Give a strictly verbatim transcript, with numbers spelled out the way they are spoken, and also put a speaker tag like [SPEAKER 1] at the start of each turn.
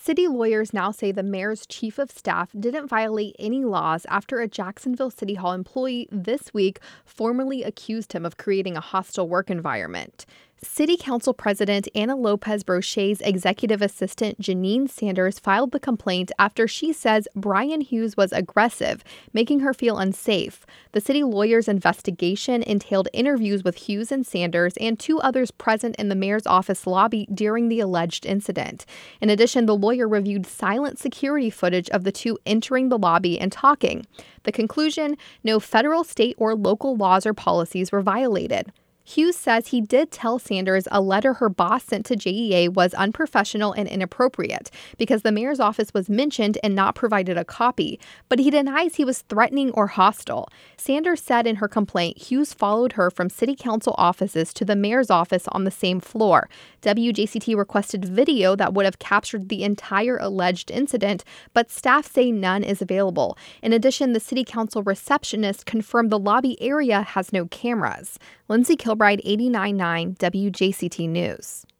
[SPEAKER 1] City lawyers now say the mayor's chief of staff didn't violate any laws after a Jacksonville City Hall employee this week formally accused him of creating a hostile work environment. City Council President Anna Lopez Broche's executive assistant Janine Sanders filed the complaint after she says Brian Hughes was aggressive, making her feel unsafe. The city lawyer's investigation entailed interviews with Hughes and Sanders and two others present in the mayor's office lobby during the alleged incident. In addition, the lawyer reviewed silent security footage of the two entering the lobby and talking. The conclusion: no federal, state, or local laws or policies were violated. Hughes says he did tell Sanders a letter her boss sent to J E A was unprofessional and inappropriate because the mayor's office was mentioned and not provided a copy, but he denies he was threatening or hostile. Sanders said in her complaint Hughes followed her from city council offices to the mayor's office on the same floor. W J C T requested video that would have captured the entire alleged incident, but staff say none is available. In addition, the city council receptionist confirmed the lobby area has no cameras. Lindsay Kilbride, eighty-nine point nine W J C T News.